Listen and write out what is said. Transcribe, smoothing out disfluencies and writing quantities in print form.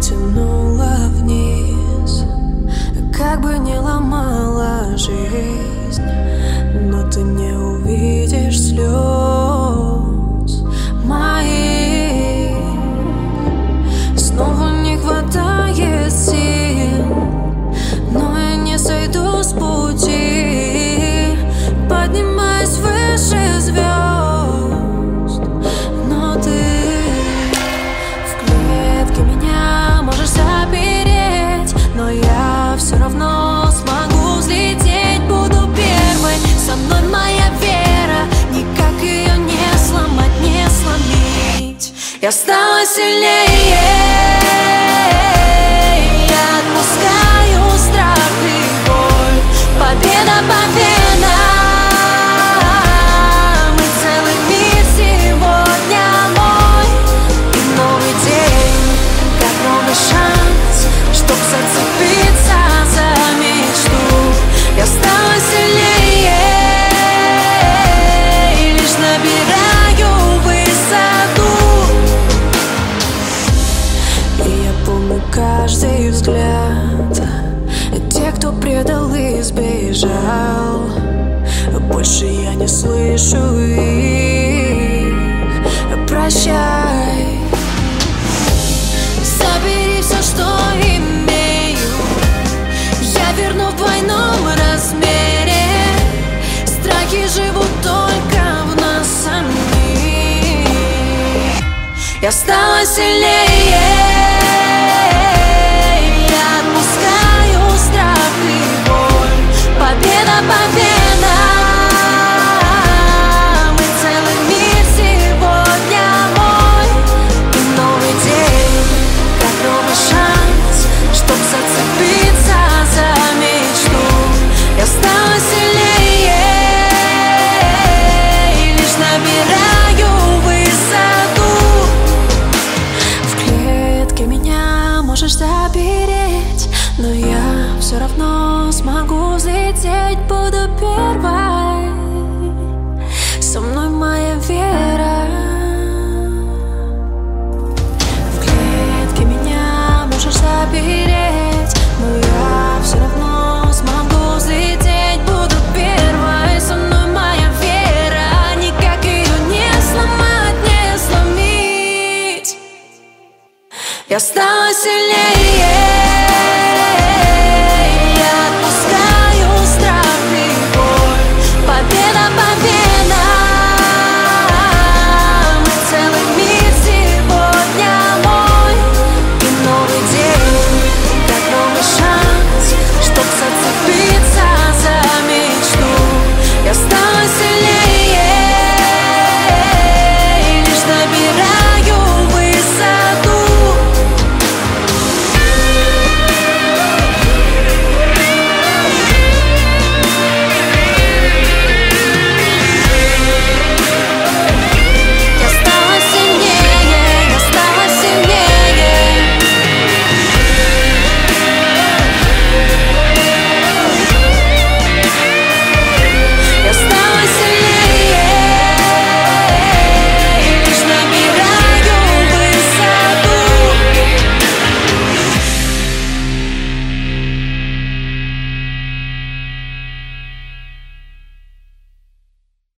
тянула вниз, как бы не ломала жизнь, но ты не увидишь слез моих. Снова не хватает сил, но я не сойду с пути, поднимаюсь выше звезд. Но ты в клетке меня можешь запереть, но я все равно смогу взлететь. Буду первой, со мной моя вера, никак ее не сломать, не сломить. Я стала сильнее, я отпускаю страх и боль. Победа, победа, мы целый мир сегодня мой. И новый день, как новый шанс, чтоб зацепиться за мечту. Я стала сильнее и лишь набираю высоту. И я помню каждый взгляд, те, кто предал и сбежал, больше я не слышу их. Прощай, забери все, что имею, я верну в двойном размере. Страхи живут только в нас самих. Я стала сильнее, я отпускаю страх и боль. Победа, победа, мы целый мир сегодня мой. И новый день, как новый шанс, чтоб зацепиться за мечту. Я стала сильнее и лишь набираю высоту. В клетке меня можешь запереть, но я все равно смогу взлететь. Буду первой, со мной моя вера. В клетке меня можешь запереть, но я все равно смогу взлететь. Буду первой, со мной моя вера, никак ее не сломать, не сломить. Я стала сильнее.